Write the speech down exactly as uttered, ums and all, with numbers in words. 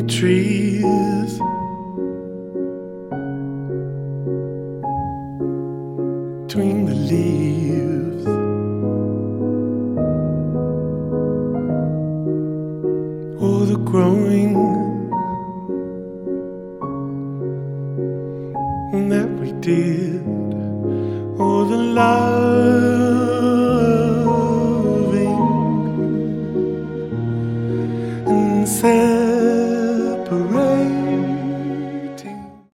the trees. Between the leaves, all the growing that we did, all the love